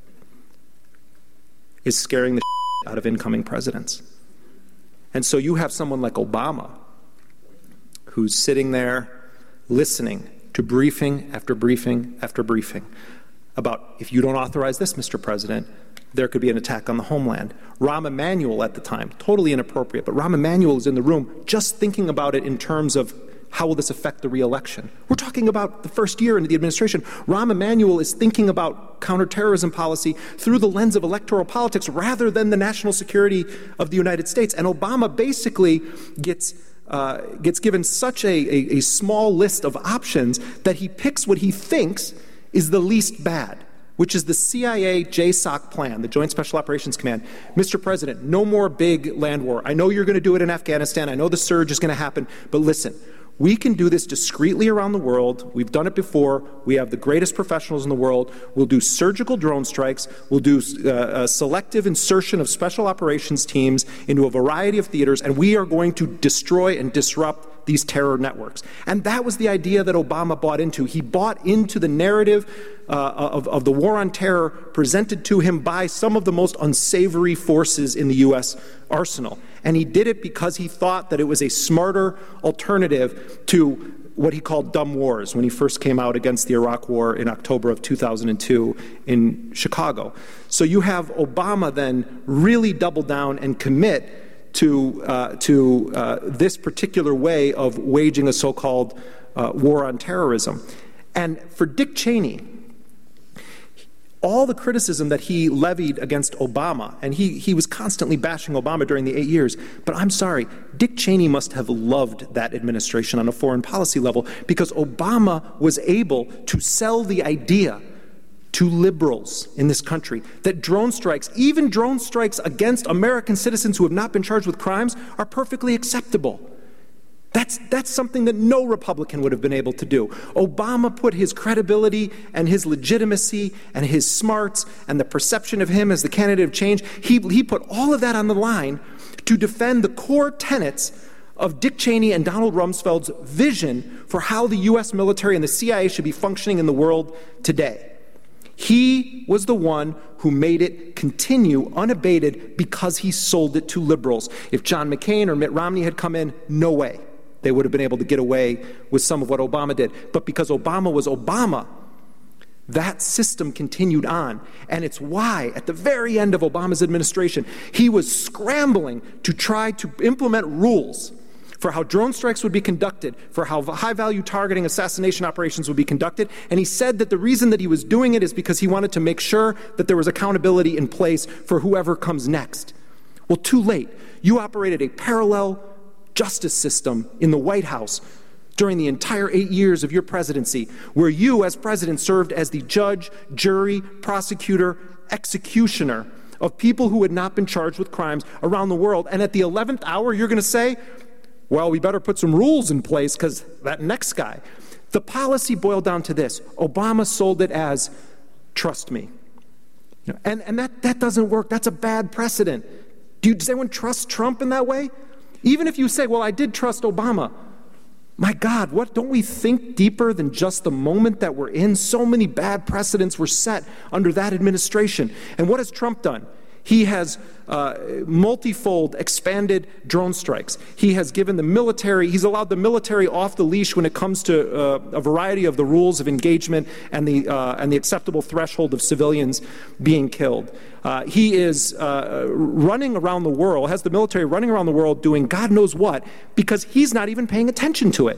is scaring the out of incoming presidents. And so you have someone like Obama who's sitting there listening to briefing after briefing after briefing about, if you don't authorize this, Mr. President, there could be an attack on the homeland. Rahm Emanuel at the time, totally inappropriate, but Rahm Emanuel is in the room just thinking about it in terms of how will this affect the re-election. We're talking about the first year into the administration. Rahm Emanuel is thinking about counterterrorism policy through the lens of electoral politics rather than the national security of the United States. And Obama basically gets given such a small list of options that he picks what he thinks is the least bad, which is the CIA JSOC plan, the Joint Special Operations Command. Mr. President, no more big land war. I know you're going to do it in Afghanistan. I know the surge is going to happen. But listen, We can do this discreetly around the world. We've done it before. We have the greatest professionals in the world. We'll do surgical drone strikes. We'll do selective insertion of special operations teams into a variety of theaters, and we are going to destroy and disrupt these terror networks. And that was the idea that Obama bought into. He bought into the narrative of the war on terror presented to him by some of the most unsavory forces in the U.S. arsenal. And he did it because he thought that it was a smarter alternative to what he called dumb wars when he first came out against the Iraq War in October of 2002 in Chicago. So you have Obama then really double down and commit to this particular way of waging a so-called war on terrorism. And for Dick Cheney, all the criticism that he levied against Obama, and he was constantly bashing Obama during the 8 years, but I'm sorry, Dick Cheney must have loved that administration on a foreign policy level, because Obama was able to sell the idea to liberals in this country that drone strikes, even drone strikes against American citizens who have not been charged with crimes, are perfectly acceptable. That's something that no Republican would have been able to do. Obama put his credibility and his legitimacy and his smarts and the perception of him as the candidate of change, he put all of that on the line to defend the core tenets of Dick Cheney and Donald Rumsfeld's vision for how the U.S. military and the CIA should be functioning in the world today. He was the one who made it continue unabated because he sold it to liberals. If John McCain or Mitt Romney had come in, no way they would have been able to get away with some of what Obama did. But because Obama was Obama, that system continued on. And it's why, at the very end of Obama's administration, he was scrambling to try to implement rules for how drone strikes would be conducted, for how high-value targeting assassination operations would be conducted. And he said that the reason that he was doing it is because he wanted to make sure that there was accountability in place for whoever comes next. Well, too late. You operated a parallel justice system in the White House during the entire 8 years of your presidency, where you, as president, served as the judge, jury, prosecutor, executioner of people who had not been charged with crimes around the world. And at the 11th hour, you're going to say, well, we better put some rules in place because that next guy. The policy boiled down to this. Obama sold it as, trust me. And that doesn't work. That's a bad precedent. Does anyone trust Trump in that way? Even if you say, well, I did trust Obama. My God, don't we think deeper than just the moment that we're in? So many bad precedents were set under that administration. And what has Trump done? He has multifold expanded drone strikes. He has given the military, he's allowed the military off the leash when it comes to a variety of the rules of engagement and the acceptable threshold of civilians being killed. He is running around the world, has the military running around the world doing God knows what, because he's not even paying attention to it.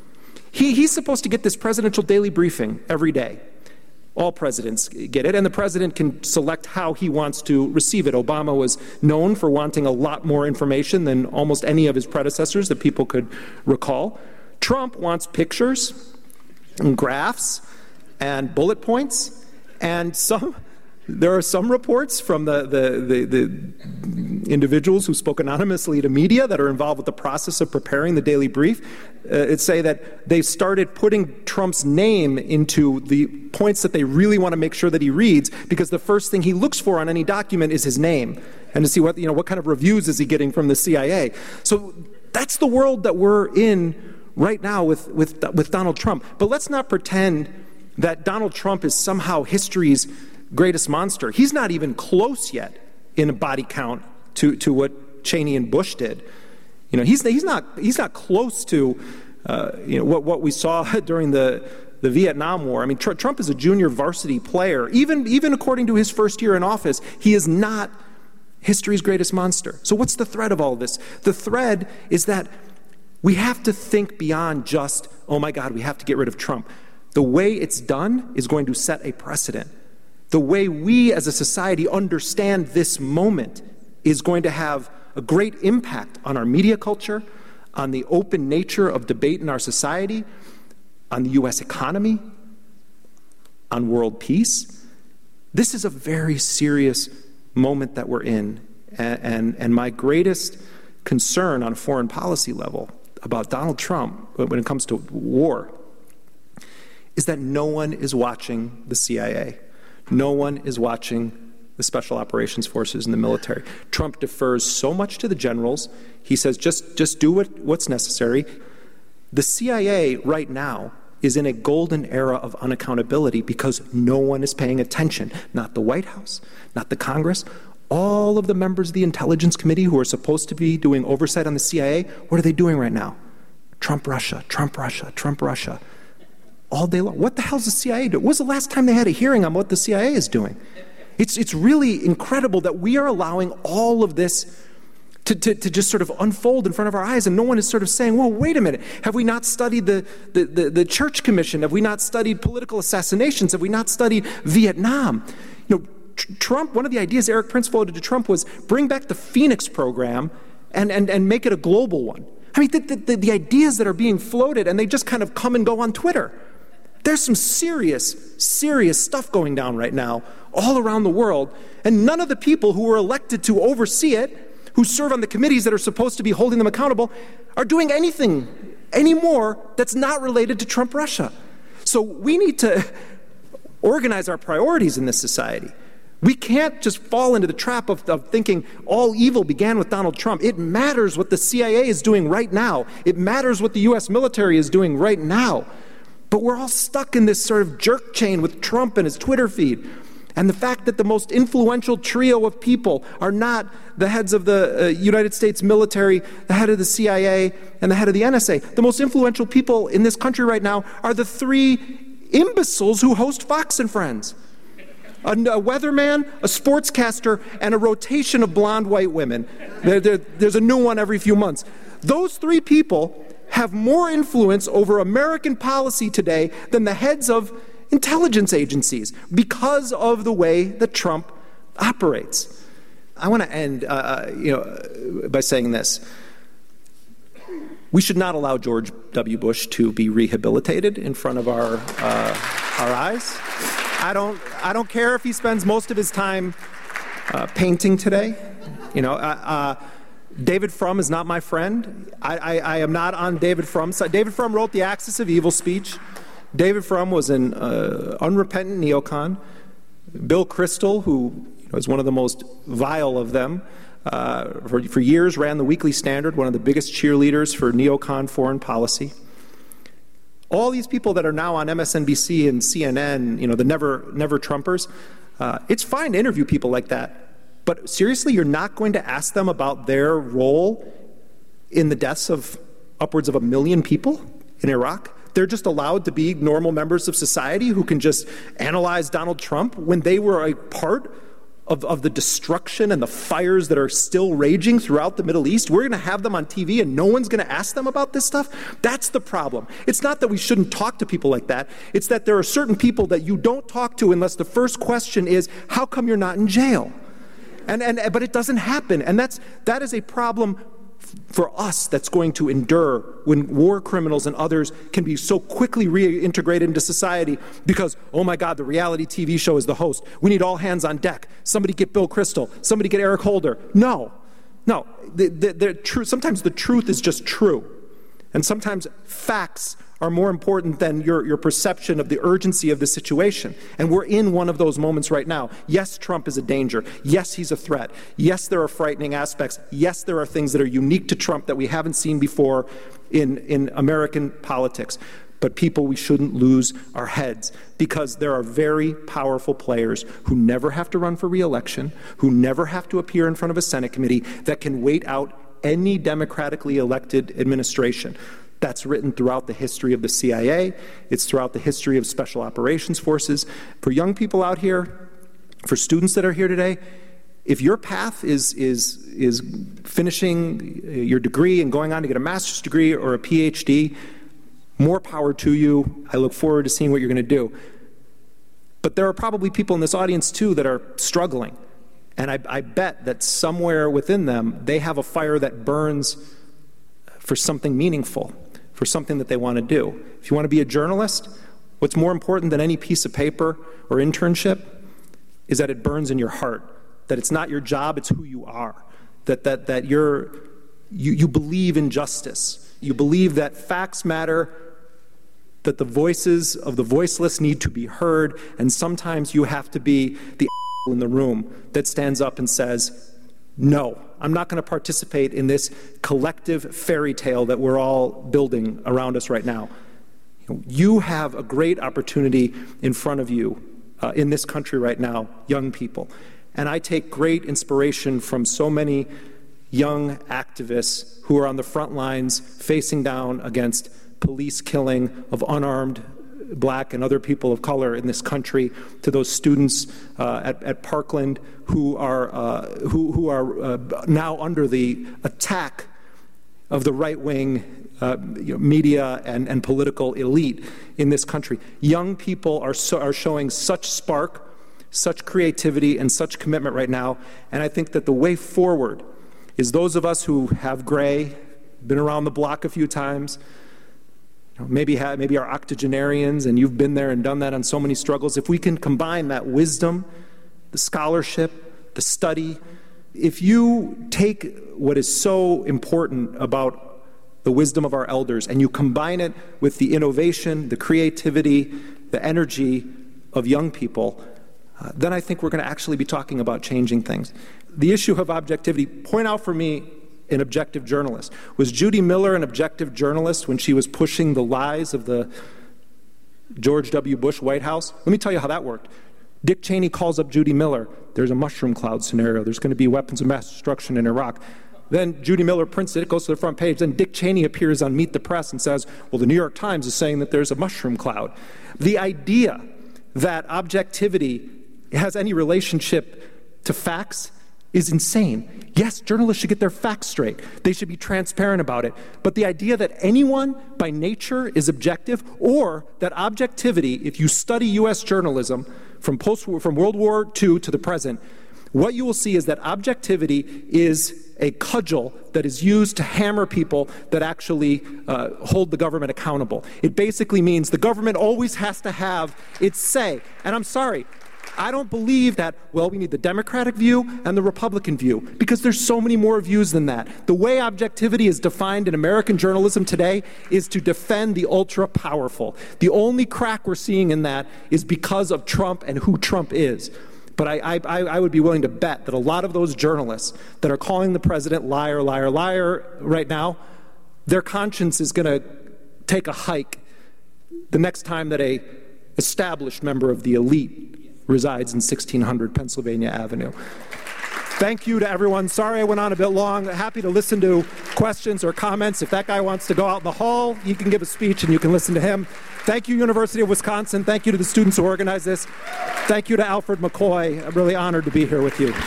He's supposed to get this presidential daily briefing every day. All presidents get it, and the president can select how he wants to receive it. Obama was known for wanting a lot more information than almost any of his predecessors that people could recall. Trump wants pictures and graphs and bullet points, and there are some reports from the individuals who spoke anonymously to media that are involved with the process of preparing the daily brief. It say that they've started putting Trump's name into the points that they really want to make sure that he reads, because the first thing he looks for on any document is his name, and to see what kind of reviews is he getting from the CIA. So that's the world that we're in right now with Donald Trump. But let's not pretend that Donald Trump is somehow history's greatest monster. He's not even close yet in a body count to what Cheney and Bush did. He's not close to what we saw during the Vietnam War. I mean, Trump is a junior varsity player. Even according to his first year in office, he is not history's greatest monster. So what's the thread of all of this? The thread is that we have to think beyond just, oh my God, we have to get rid of Trump. The way it's done is going to set a precedent. The way we as a society understand this moment is going to have a great impact on our media culture, on the open nature of debate in our society, on the U.S. economy, on world peace. This is a very serious moment that we're in. And my greatest concern on a foreign policy level, about Donald Trump when it comes to war is that no one is watching the CIA. No one is watching the Special Operations Forces and the military. Trump defers so much to the generals. He says, just do what's necessary. The CIA right now is in a golden era of unaccountability because no one is paying attention. Not the White House, not the Congress. All of the members of the Intelligence Committee who are supposed to be doing oversight on the CIA, what are they doing right now? Trump Russia, Trump Russia, Trump Russia. All day long. What the hell's the CIA doing? When was the last time they had a hearing on what the CIA is doing? It's really incredible that we are allowing all of this to just sort of unfold in front of our eyes, and no one is sort of saying, well, wait a minute, have we not studied the Church Commission? Have we not studied political assassinations? Have we not studied Vietnam? Trump, one of the ideas Eric Prince floated to Trump was bring back the Phoenix program and make it a global one. I mean, the ideas that are being floated, and they just kind of come and go on Twitter. There's some serious stuff going down right now all around the world, and none of the people who were elected to oversee it, who serve on the committees that are supposed to be holding them accountable, are doing anything anymore that's not related to Trump Russia. So we need to organize our priorities in this society. We can't just fall into the trap of thinking all evil began with Donald Trump. It matters what the CIA is doing right now. It matters what the U.S. military is doing right now. But we're all stuck in this sort of jerk chain with Trump and his Twitter feed. And the fact that the most influential trio of people are not the heads of the United States military, the head of the CIA, and the head of the NSA. The most influential people in this country right now are the three imbeciles who host Fox and Friends. A weatherman, a sportscaster, and a rotation of blonde white women. There's a new one every few months. Those three people have more influence over American policy today than the heads of intelligence agencies because of the way that Trump operates. I want to end by saying this. We should not allow George W. Bush to be rehabilitated in front of our eyes. I don't care if he spends most of his time painting today. David Frum is not my friend. I am not on David Frum's side. David Frum wrote the Axis of Evil speech. David Frum was an unrepentant neocon. Bill Kristol, who is one of the most vile of them, for years ran the Weekly Standard, one of the biggest cheerleaders for neocon foreign policy. All these people that are now on MSNBC and CNN, the never Trumpers, it's fine to interview people like that. But seriously, you're not going to ask them about their role in the deaths of upwards of 1 million people in Iraq? They're just allowed to be normal members of society who can just analyze Donald Trump when they were a part of the destruction and the fires that are still raging throughout the Middle East. We're going to have them on TV and no one's going to ask them about this stuff? That's the problem. It's not that we shouldn't talk to people like that. It's that there are certain people that you don't talk to unless the first question is, how come you're not in jail? But it doesn't happen. And that is a problem for us that's going to endure when war criminals and others can be so quickly reintegrated into society because, oh my God, the reality TV show is the host. We need all hands on deck. Somebody get Bill Kristol. Somebody get Eric Holder. No. Sometimes the truth is just true. And sometimes facts are more important than your perception of the urgency of the situation. And we're in one of those moments right now. Yes, Trump is a danger. Yes, he's a threat. Yes, there are frightening aspects. Yes, there are things that are unique to Trump that we haven't seen before in American politics. But people, we shouldn't lose our heads because there are very powerful players who never have to run for re-election, who never have to appear in front of a Senate committee, that can wait out any democratically elected administration. That's written throughout the history of the CIA. It's throughout the history of Special Operations Forces. For young people out here, for students that are here today, if your path is finishing your degree and going on to get a master's degree or a PhD, more power to you. I look forward to seeing what you're going to do. But there are probably people in this audience, too, that are struggling. And I bet that somewhere within them, they have a fire that burns for something meaningful, for something that they want to do. If you want to be a journalist, what's more important than any piece of paper or internship is that it burns in your heart, that it's not your job, it's who you are, that you believe in justice, You believe that facts matter, that the voices of the voiceless need to be heard, and sometimes you have to be the in the room that stands up and says, no, I'm not going to participate in this collective fairy tale that we're all building around us right now. You have a great opportunity in front of you in this country right now, young people. And I take great inspiration from so many young activists who are on the front lines facing down against police killing of unarmed Black and other people of color in this country, to those students at Parkland who are now under the attack of the right-wing media and political elite in this country. Young people are showing such spark, such creativity, and such commitment right now, and I think that the way forward is those of us who have gray, been around the block a few times, maybe are octogenarians, and you've been there and done that on so many struggles. If we can combine that wisdom, the scholarship, the study, if you take what is so important about the wisdom of our elders and you combine it with the innovation, the creativity, the energy of young people, then I think we're going to actually be talking about changing things. The issue of objectivity, point out for me an objective journalist. Was Judy Miller an objective journalist when she was pushing the lies of the George W. Bush White House? Let me tell you how that worked. Dick Cheney calls up Judy Miller. There's a mushroom cloud scenario. There's going to be weapons of mass destruction in Iraq. Then Judy Miller prints it. It goes to the front page. Then Dick Cheney appears on Meet the Press and says, well, the New York Times is saying that there's a mushroom cloud. The idea that objectivity has any relationship to facts is insane. Yes, journalists should get their facts straight. They should be transparent about it. But the idea that anyone by nature is objective, or that objectivity, if you study U.S. journalism from World War II to the present, what you will see is that objectivity is a cudgel that is used to hammer people that actually hold the government accountable. It basically means the government always has to have its say. And I'm sorry, I don't believe that, well, we need the Democratic view and the Republican view, because there's so many more views than that. The way objectivity is defined in American journalism today is to defend the ultra-powerful. The only crack we're seeing in that is because of Trump and who Trump is. But I would be willing to bet that a lot of those journalists that are calling the president liar, liar, liar right now, their conscience is going to take a hike the next time that a established member of the elite resides in 1600 Pennsylvania Avenue. Thank you to everyone. Sorry I went on a bit long. Happy to listen to questions or comments. If that guy wants to go out in the hall, he can give a speech and you can listen to him. Thank you, University of Wisconsin. Thank you to the students who organized this. Thank you to Alfred McCoy. I'm really honored to be here with you.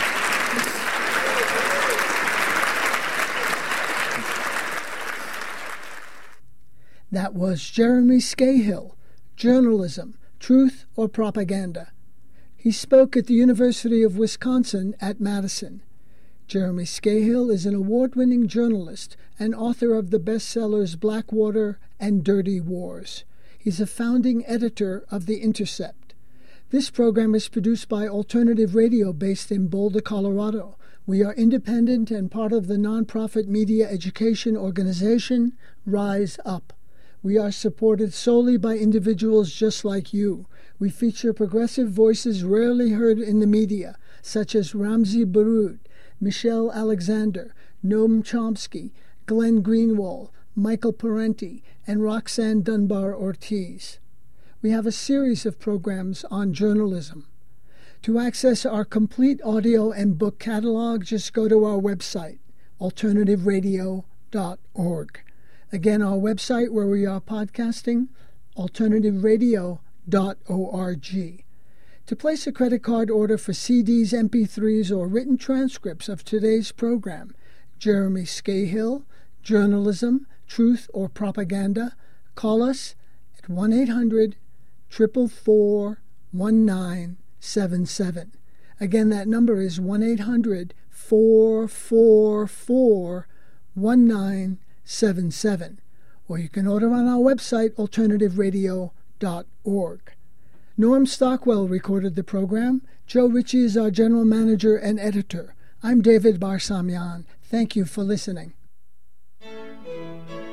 That was Jeremy Scahill, Journalism, Truth or Propaganda. He spoke at the University of Wisconsin at Madison. Jeremy Scahill is an award-winning journalist and author of the bestsellers Blackwater and Dirty Wars. He's a founding editor of The Intercept. This program is produced by Alternative Radio based in Boulder, Colorado. We are independent and part of the nonprofit media education organization Rise Up. We are supported solely by individuals just like you. We feature progressive voices rarely heard in the media, such as Ramzi Baroud, Michelle Alexander, Noam Chomsky, Glenn Greenwald, Michael Parenti, and Roxanne Dunbar-Ortiz. We have a series of programs on journalism. To access our complete audio and book catalog, just go to our website, alternativeradio.org. Again, our website where we are podcasting, alternativeradio.org. To place a credit card order for CDs, MP3s, or written transcripts of today's program, Jeremy Scahill, Journalism, Truth or Propaganda, call us at 1-800-444-1977. Again, that number is 1-800-444-1977. Or you can order on our website, alternativeradio.org. Norm Stockwell recorded the program. Joe Ritchie is our general manager and editor. I'm David Barsamian. Thank you for listening.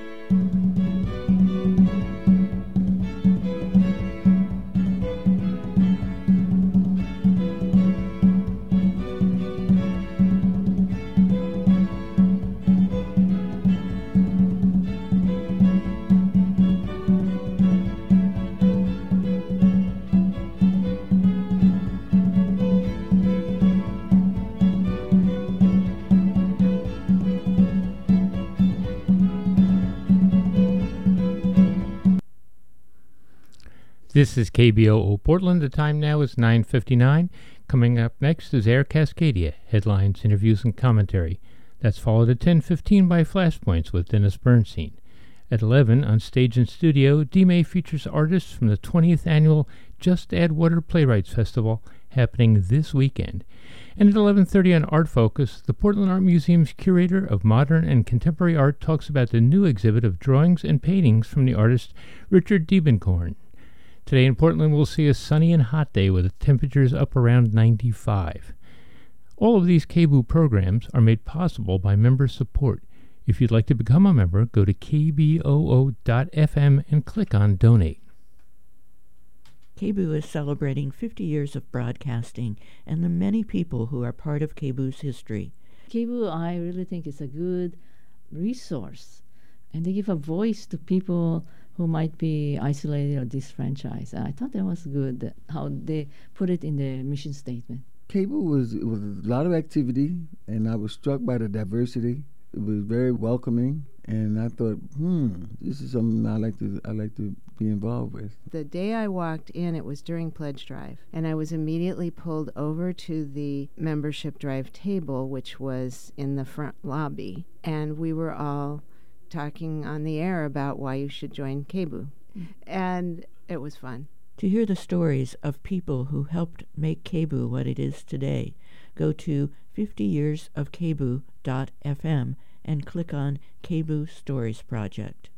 This is KBOO Portland. The time now is 9:59. Coming up next is Air Cascadia, headlines, interviews, and commentary. That's followed at 10:15 by Flashpoints with Dennis Bernstein. At 11, on Stage and Studio, D-May features artists from the 20th Annual Just Add Water Playwrights Festival happening this weekend. And at 11:30 on Art Focus, the Portland Art Museum's curator of modern and contemporary art talks about the new exhibit of drawings and paintings from the artist Richard Diebenkorn. Today in Portland, we'll see a sunny and hot day with the temperatures up around 95. All of these KBOO programs are made possible by member support. If you'd like to become a member, go to kboo.fm and click on Donate. KBOO is celebrating 50 years of broadcasting and the many people who are part of KBOO's history. KBOO, I really think, is a good resource, and they give a voice to people who might be isolated or disfranchised. I thought that was good, how they put it in the mission statement. KBOO was a lot of activity, and I was struck by the diversity. It was very welcoming, and I thought, this is something I like to be involved with. The day I walked in, it was during Pledge Drive, and I was immediately pulled over to the membership drive table, which was in the front lobby, and we were all talking on the air about why you should join KBOO, and it was fun. To hear the stories of people who helped make KBOO what it is today, go to 50yearsofkboo.fm and click on KBOO Stories Project.